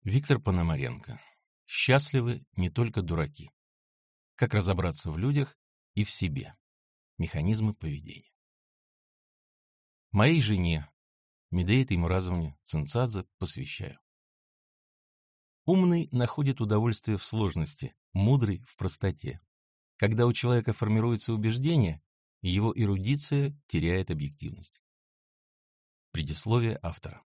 Виктор Пономаренко. Счастливы не только дураки. Как разобраться в людях и в себе. Механизмы поведения. Моей жене, Медее Теймуразовне Цинцадзе, посвящаю. Умный находит удовольствие в сложности, мудрый — в простоте. Когда у человека формируется убеждение, его эрудиция теряет объективность. Предисловие автора.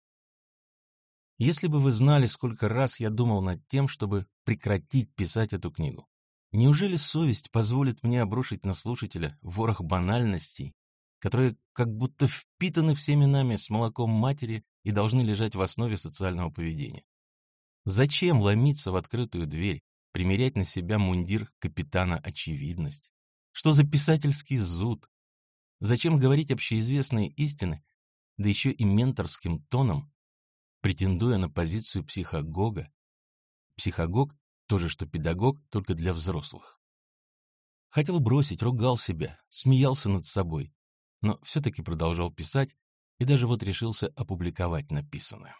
Если бы вы знали, сколько раз я думал над тем, чтобы прекратить писать эту книгу. Неужели совесть позволит мне обрушить на слушателя ворох банальностей, которые как будто впитаны всеми нами с молоком матери и должны лежать в основе социального поведения? Зачем ломиться в открытую дверь, примерять на себя мундир капитана очевидность? Что за писательский зуд? Зачем говорить общеизвестные истины, да еще и менторским тоном, претендуя на позицию психогога? Психогог — то же, что педагог, только для взрослых. Хотел бросить, ругал себя, смеялся над собой, но все-таки продолжал писать и даже вот решился опубликовать написанное.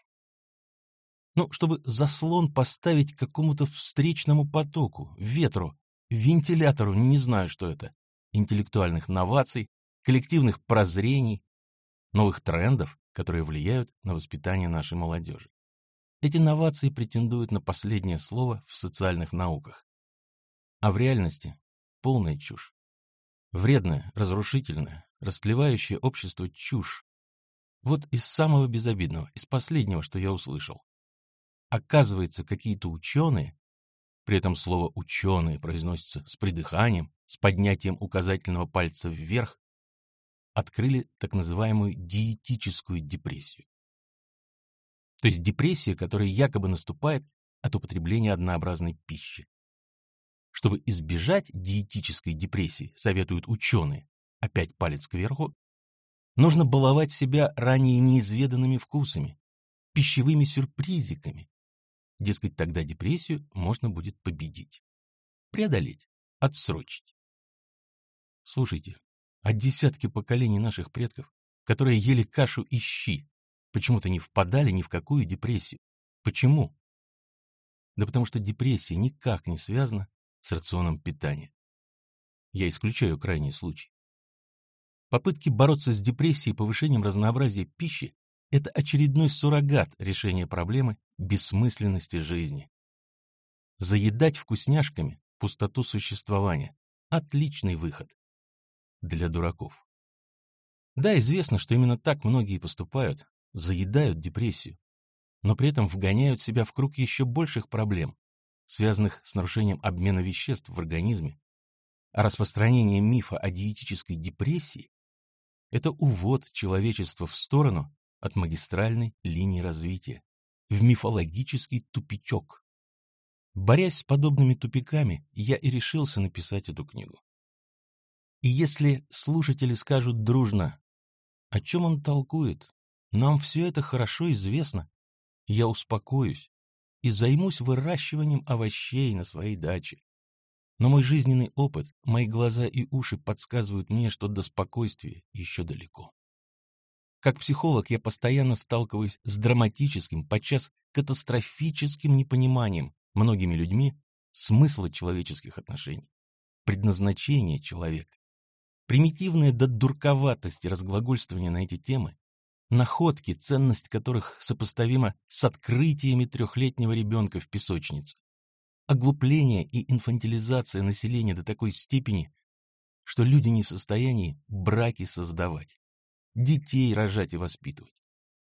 Чтобы заслон поставить какому-то встречному потоку, ветру, вентилятору, не знаю, что это, интеллектуальных новаций, коллективных прозрений, новых трендов, которые влияют на воспитание нашей молодежи. Эти новации претендуют на последнее слово в социальных науках. А в реальности полная чушь. Вредная, разрушительная, растлевающая общество чушь. Вот из самого безобидного, из последнего, что я услышал. Оказывается, какие-то ученые, при этом слово «ученые» произносится с придыханием, с поднятием указательного пальца вверх, открыли так называемую диетическую депрессию. То есть депрессия, которая якобы наступает от употребления однообразной пищи. Чтобы избежать диетической депрессии, советуют ученые, опять палец кверху, нужно баловать себя ранее неизведанными вкусами, пищевыми сюрпризиками. Дескать, тогда депрессию можно будет победить, преодолеть, отсрочить. Слушайте, а десятки поколений наших предков, которые ели кашу и щи, почему-то не впадали ни в какую депрессию. Почему? Да потому что депрессия никак не связана с рационом питания. Я исключаю крайний случай. Попытки бороться с депрессией повышением разнообразия пищи — это очередной суррогат решения проблемы бессмысленности жизни. Заедать вкусняшками пустоту существования — отличный выход. Для дураков. Да, известно, что именно так многие поступают, заедают депрессию, но при этом вгоняют себя в круг еще больших проблем, связанных с нарушением обмена веществ в организме. А распространение мифа о диетической депрессии — это увод человечества в сторону от магистральной линии развития, в мифологический тупичок. Борясь с подобными тупиками, я и решился написать эту книгу. И если слушатели скажут дружно, о чем он толкует, нам все это хорошо известно, я успокоюсь и займусь выращиванием овощей на своей даче. Но мой жизненный опыт, мои глаза и уши подсказывают мне, что до спокойствия еще далеко. Как психолог я постоянно сталкиваюсь с драматическим, подчас катастрофическим непониманием многими людьми смысла человеческих отношений, предназначения человека. Примитивное до дурковатости разглагольствование на эти темы, находки, ценность которых сопоставима с открытиями 3-летнего ребенка в песочнице, оглупление и инфантилизация населения до такой степени, что люди не в состоянии браки создавать, детей рожать и воспитывать.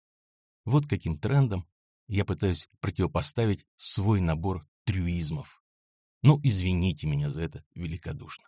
Вот каким трендом я пытаюсь противопоставить свой набор трюизмов. Извините меня за это великодушно.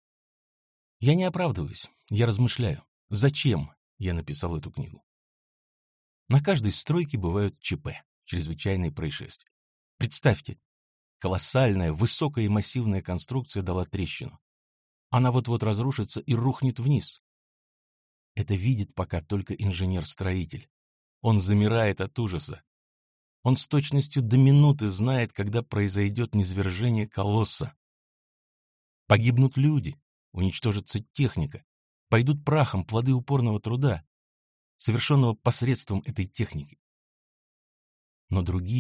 Я не оправдываюсь, я размышляю, зачем я написал эту книгу. На каждой стройке бывают ЧП, чрезвычайные происшествия. Представьте, колоссальная, высокая и массивная конструкция дала трещину. Она вот-вот разрушится и рухнет вниз. Это видит пока только инженер-строитель. Он замирает от ужаса. Он с точностью до минуты знает, когда произойдет низвержение колосса. Погибнут люди, уничтожится техника, пойдут прахом плоды упорного труда, совершенного посредством этой техники. Но другие,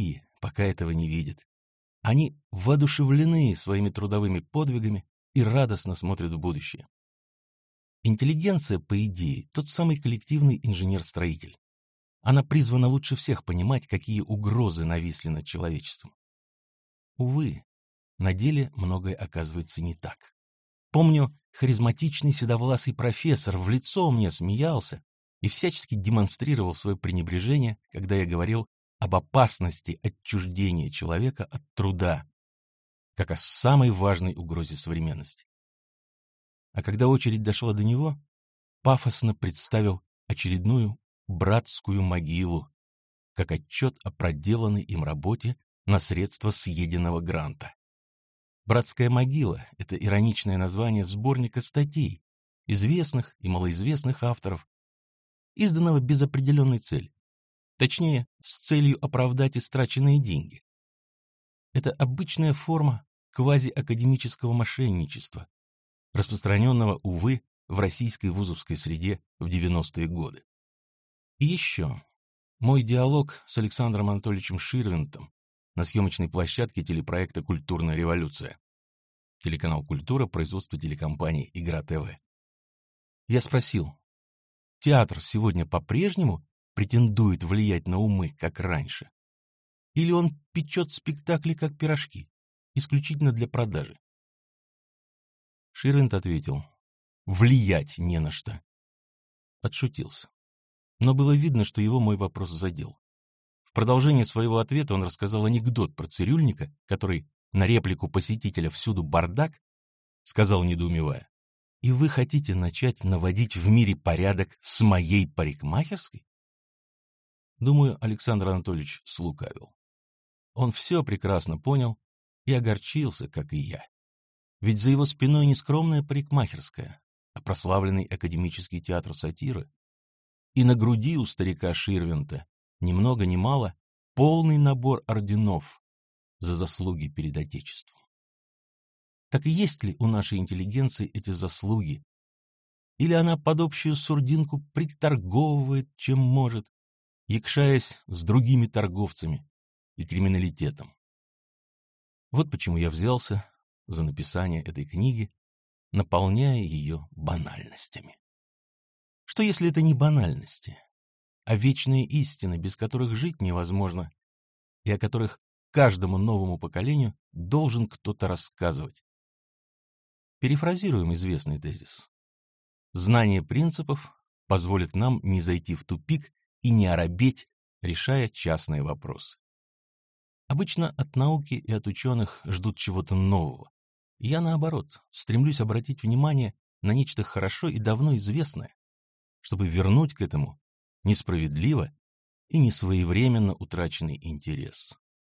пока этого не видят. Они воодушевлены своими трудовыми подвигами и радостно смотрят в будущее. Интеллигенция, по идее, тот самый коллективный инженер-строитель. Она призвана лучше всех понимать, какие угрозы нависли над человечеством. Увы, на деле многое оказывается не так. Помню, харизматичный седовласый профессор в лицо мне смеялся и всячески демонстрировал свое пренебрежение, когда я говорил об опасности отчуждения человека от труда, как о самой важной угрозе современности. А когда очередь дошла до него, пафосно представил очередную братскую могилу, как отчет о проделанной им работе на средства съеденного гранта. «Братская могила» — это ироничное название сборника статей известных и малоизвестных авторов, изданного без определенной цели, точнее, с целью оправдать истраченные деньги. Это обычная форма квазиакадемического мошенничества, распространенного, увы, в российской вузовской среде в 90-е годы. И еще, мой диалог с Александром Анатольевичем Ширвинтом на съемочной площадке телепроекта «Культурная революция». Телеканал «Культура», производство телекомпании «Игра ТВ». Я спросил, театр сегодня по-прежнему претендует влиять на умы, как раньше? Или он печет спектакли, как пирожки, исключительно для продажи? Ширвинт ответил, влиять не на что. Отшутился. Но было видно, что его мой вопрос задел. В продолжение своего ответа он рассказал анекдот про цирюльника, который на реплику посетителя «всюду бардак» сказал, недоумевая, «И вы хотите начать наводить в мире порядок с моей парикмахерской?» Думаю, Александр Анатольевич слукавил. Он все прекрасно понял и огорчился, как и я. Ведь за его спиной не скромная парикмахерская, а прославленный академический театр сатиры. И на груди у старика Ширвинта ни много ни мало полный набор орденов за заслуги перед Отечеством. Так есть ли у нашей интеллигенции эти заслуги? Или она под общую сурдинку приторговывает, чем может, якшаясь с другими торговцами и криминалитетом? Вот почему я взялся за написание этой книги, наполняя ее банальностями. Что если это не банальности, а вечные истины, без которых жить невозможно, и о которых каждому новому поколению должен кто-то рассказывать? Перефразируем известный тезис. Знание принципов позволит нам не зайти в тупик и не оробеть, решая частные вопросы. Обычно от науки и от ученых ждут чего-то нового. Я, наоборот, стремлюсь обратить внимание на нечто хорошо и давно известное, чтобы вернуть к этому несправедливо и несвоевременно утраченный интерес.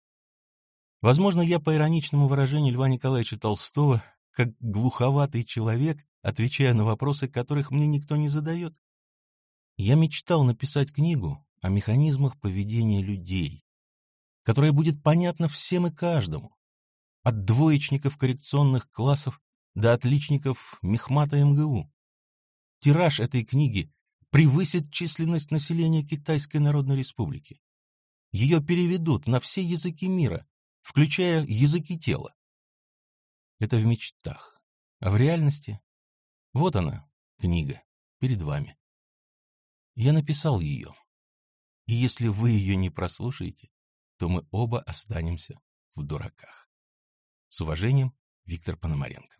Возможно, я по ироничному выражению Льва Николаевича Толстого, как глуховатый человек, отвечая на вопросы, которых мне никто не задает. Я мечтал написать книгу о механизмах поведения людей, которая будет понятна всем и каждому, от двоечников коррекционных классов до отличников мехмата МГУ. Тираж этой книги превысит численность населения Китайской Народной Республики. Ее переведут на все языки мира, включая языки тела. Это в мечтах. А в реальности? Вот она, книга, перед вами. Я написал ее. И если вы ее не прослушаете, то мы оба останемся в дураках. С уважением, Виктор Пономаренко.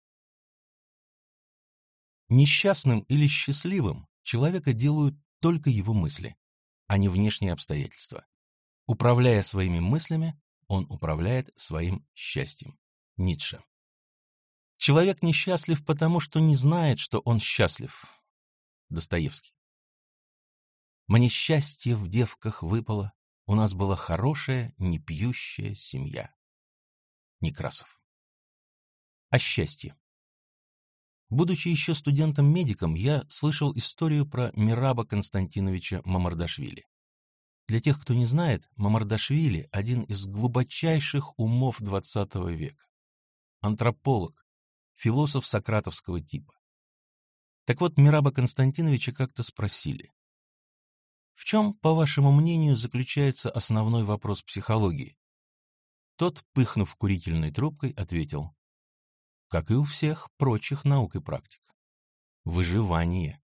Несчастным или счастливым человека делают только его мысли, а не внешние обстоятельства. Управляя своими мыслями, он управляет своим счастьем. Ницше. Человек несчастлив потому, что не знает, что он счастлив. Достоевский. Мне счастье в девках выпало, у нас была хорошая, непьющая семья. Некрасов. О счастье. Будучи еще студентом-медиком, я слышал историю про Мераба Константиновича Мамардашвили. Для тех, кто не знает, Мамардашвили – один из глубочайших умов XX века. Антрополог, философ сократовского типа. Так вот, Мераба Константиновича как-то спросили: В чем, по вашему мнению, заключается основной вопрос психологии? Тот, пыхнув курительной трубкой, ответил: как и у всех прочих наук и практик. Выживание.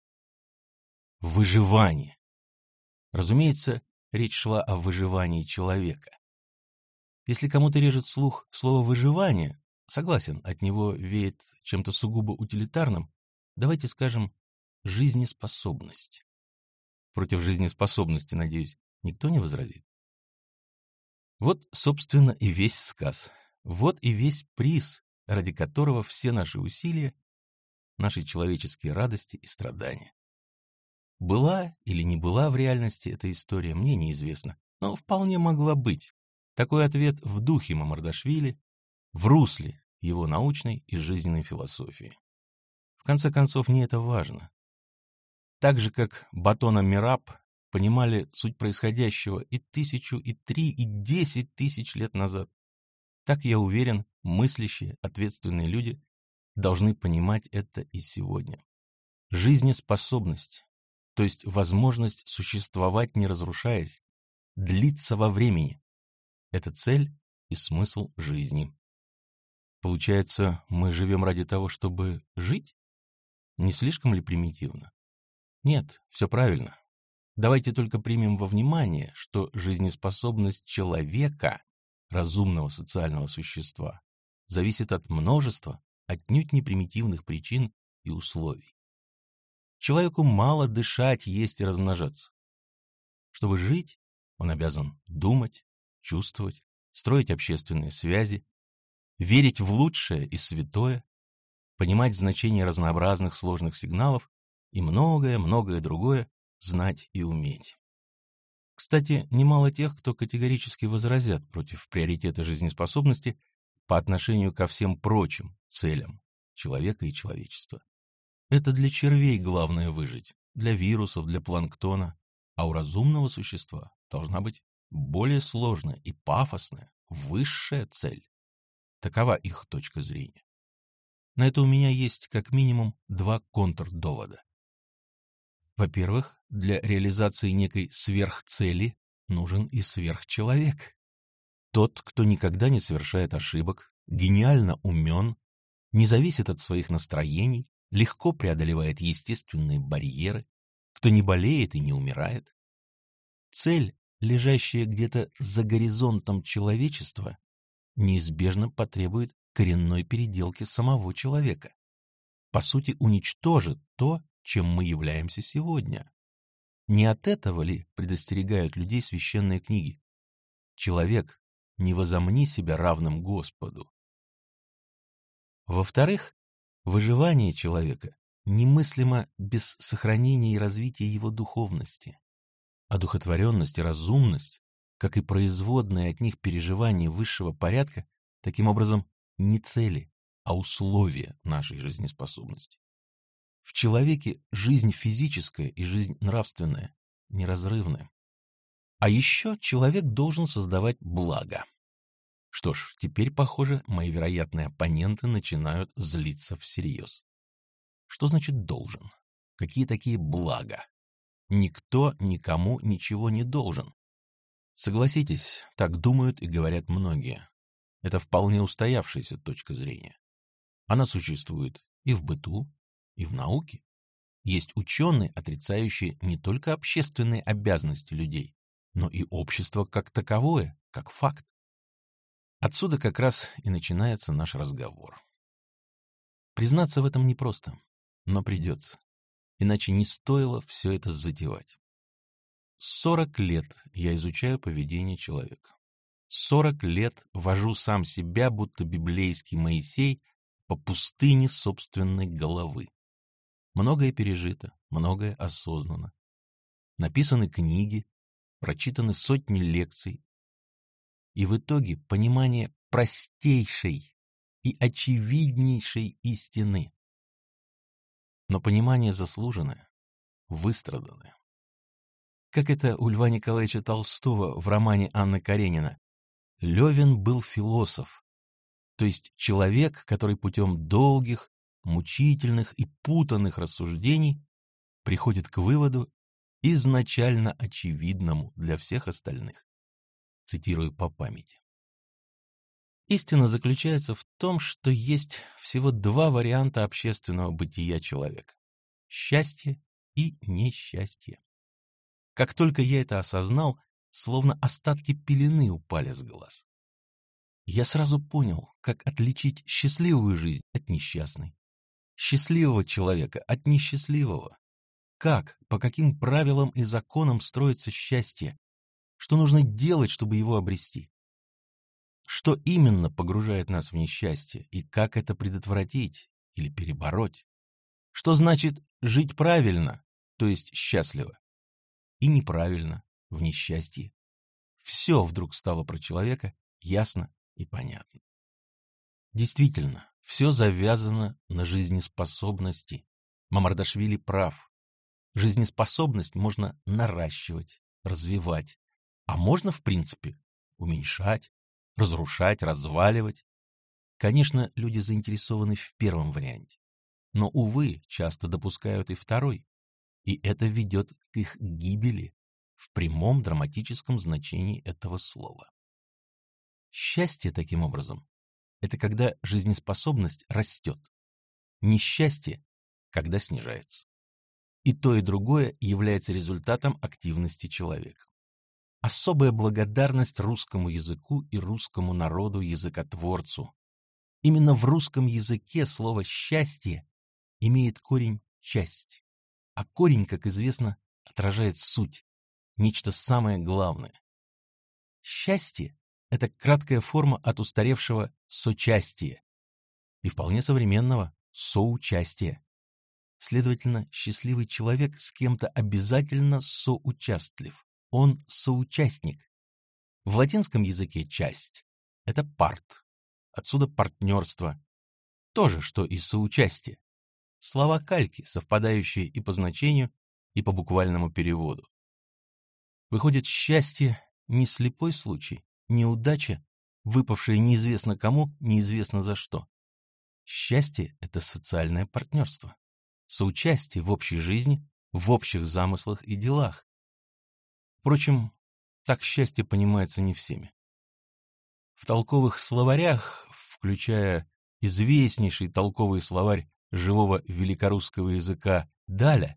Выживание. Разумеется, речь шла о выживании человека. Если кому-то режет слух слово «выживание», согласен, от него веет чем-то сугубо утилитарным, давайте скажем «жизнеспособность». Против жизнеспособности, надеюсь, никто не возразит. Вот, собственно, и весь сказ. Вот и весь приз, ради которого все наши усилия, наши человеческие радости и страдания. Была или не была в реальности эта история, мне неизвестно, но вполне могла быть. Такой ответ в духе Мамардашвили, в русле его научной и жизненной философии. В конце концов, не это важно. Так же, как Батона Мираб понимали суть происходящего и 1000, и 3, и 10 тысяч лет назад, так, я уверен, мыслящие, ответственные люди должны понимать это и сегодня. Жизнеспособность, то есть возможность существовать, не разрушаясь, длиться во времени — это цель и смысл жизни. Получается, мы живем ради того, чтобы жить? Не слишком ли примитивно? Нет, все правильно. Давайте только примем во внимание, что жизнеспособность человека, разумного социального существа, зависит от множества, отнюдь не примитивных причин и условий. Человеку мало дышать, есть и размножаться. Чтобы жить, он обязан думать, чувствовать, строить общественные связи, верить в лучшее и святое, понимать значение разнообразных сложных сигналов и многое-многое другое знать и уметь. Кстати, немало тех, кто категорически возразят против приоритета жизнеспособности по отношению ко всем прочим целям человека и человечества. Это для червей главное выжить, для вирусов, для планктона, а у разумного существа должна быть более сложная и пафосная, высшая цель. Такова их точка зрения. На это у меня есть как минимум два контрдовода. Во-первых, для реализации некой сверхцели нужен и сверхчеловек. Тот, кто никогда не совершает ошибок, гениально умен, не зависит от своих настроений, легко преодолевает естественные барьеры, кто не болеет и не умирает. Цель, лежащая где-то за горизонтом человечества, неизбежно потребует коренной переделки самого человека. По сути, уничтожит то, чем мы являемся сегодня. Не от этого ли предостерегают людей священные книги? Человек, не возомни себя равным Господу. Во-вторых, выживание человека немыслимо без сохранения и развития его духовности. Одухотворенность и разумность, как и производные от них переживания высшего порядка, таким образом не цели, а условия нашей жизнеспособности. В человеке жизнь физическая и жизнь нравственная неразрывны. А еще человек должен создавать благо. Что ж, теперь, похоже, мои вероятные оппоненты начинают злиться всерьез. Что значит «должен»? Какие такие блага? Никто никому ничего не должен. Согласитесь, так думают и говорят многие. Это вполне устоявшаяся точка зрения. Она существует и в быту, и в науке. Есть ученые, отрицающие не только общественные обязанности людей, но и общество как таковое, как факт. Отсюда как раз и начинается наш разговор. Признаться в этом непросто, но придется. Иначе не стоило все это затевать. 40 лет я изучаю поведение человека. 40 лет вожу сам себя, будто библейский Моисей, по пустыне собственной головы. Многое пережито, многое осознано. Написаны книги, прочитаны сотни лекций. И в итоге понимание простейшей и очевиднейшей истины. Но понимание заслуженное, выстраданное. Как это у Льва Николаевича Толстого в романе Анна Каренина. Левин был философ, то есть человек, который путем долгих, мучительных и путанных рассуждений приходит к выводу изначально очевидному для всех остальных. Цитирую по памяти. Истина заключается в том, что есть всего два варианта общественного бытия человека – счастье и несчастье. Как только я это осознал, словно остатки пелены упали с глаз. Я сразу понял, как отличить счастливую жизнь от несчастной, счастливого человека от несчастливого, как, по каким правилам и законам строится счастье, что нужно делать, чтобы его обрести. Что именно погружает нас в несчастье и как это предотвратить или перебороть? Что значит жить правильно, то есть счастливо, и неправильно, в несчастье? Все вдруг стало про человека ясно и понятно. Действительно, все завязано на жизнеспособности. Мамардашвили прав. Жизнеспособность можно наращивать, развивать, а можно, в принципе, уменьшать, разрушать, разваливать. Конечно, люди заинтересованы в первом варианте, но, увы, часто допускают и второй, и это ведет к их гибели в прямом драматическом значении этого слова. Счастье, таким образом, это когда жизнеспособность растет, несчастье, когда снижается. И то, и другое является результатом активности человека. Особая благодарность русскому языку и русскому народу-языкотворцу. Именно в русском языке слово «счастье» имеет корень «часть», а корень, как известно, отражает суть, нечто самое главное. Счастье — это краткая форма от устаревшего «сочастия» и вполне современного «соучастия». Следовательно, счастливый человек с кем-то обязательно соучастлив. Он соучастник. В латинском языке «часть» — это парт. Отсюда партнерство. То же, что и соучастие. Слова кальки, совпадающие и по значению, и по буквальному переводу. Выходит, счастье — не слепой случай, не удача, выпавшая неизвестно кому, неизвестно за что. Счастье — это социальное партнерство. Соучастие в общей жизни, в общих замыслах и делах. Впрочем, так счастье понимается не всеми. В толковых словарях, включая известнейший толковый словарь живого великорусского языка «Даля»,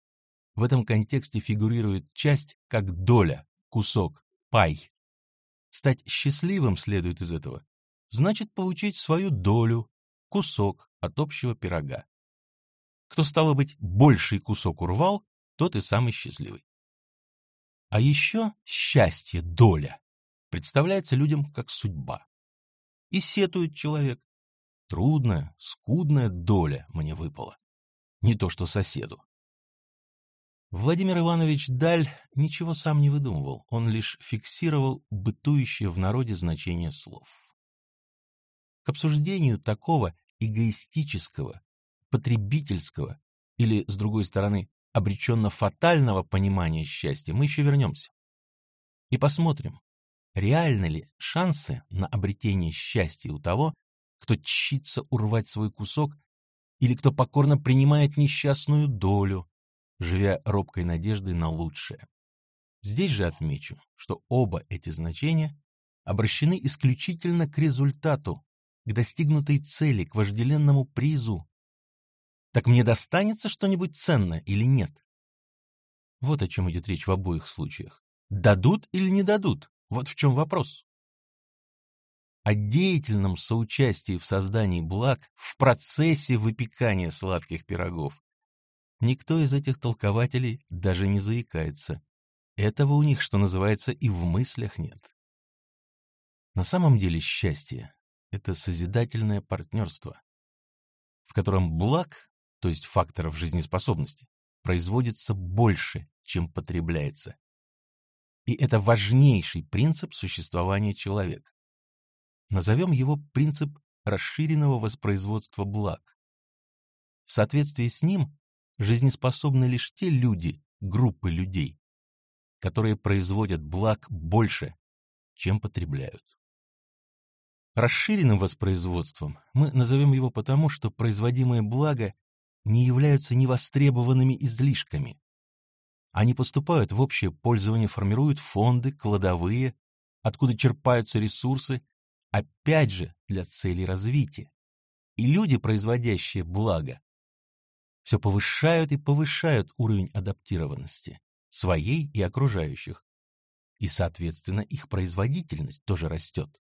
в этом контексте фигурирует часть как доля, кусок, пай. Стать счастливым следует из этого, значит получить свою долю, кусок от общего пирога. Кто, стало быть, больший кусок урвал, тот и самый счастливый. А еще счастье, доля, представляется людям как судьба. И сетует человек. Трудная, скудная доля мне выпала. Не то что соседу. Владимир Иванович Даль ничего сам не выдумывал, он лишь фиксировал бытующее в народе значение слов. К обсуждению такого эгоистического, потребительского или, с другой стороны, обреченно-фатального понимания счастья мы еще вернемся. И посмотрим, реальны ли шансы на обретение счастья у того, кто тщится урвать свой кусок или кто покорно принимает несчастную долю, живя робкой надеждой на лучшее. Здесь же отмечу, что оба эти значения обращены исключительно к результату, к достигнутой цели, к вожделенному призу. Так мне достанется что-нибудь ценное или нет? Вот о чем идет речь в обоих случаях. Дадут или не дадут? Вот в чем вопрос. О деятельном соучастии в создании благ в процессе выпекания сладких пирогов никто из этих толкователей даже не заикается. Этого у них, что называется, и в мыслях нет. На самом деле счастье — это созидательное партнерство, в котором благ, то есть факторов жизнеспособности, производится больше, чем потребляется. И это важнейший принцип существования человека. Назовем его принцип расширенного воспроизводства благ. В соответствии с ним жизнеспособны лишь те люди, группы людей, которые производят благ больше, чем потребляют. Расширенным воспроизводством мы назовем его потому, что производимые блага не являются невостребованными излишками. Они поступают в общее пользование, формируют фонды, кладовые, откуда черпаются ресурсы, опять же, для целей развития. И люди, производящие благо, все повышают и повышают уровень адаптированности своей и окружающих. И, соответственно, их производительность тоже растет.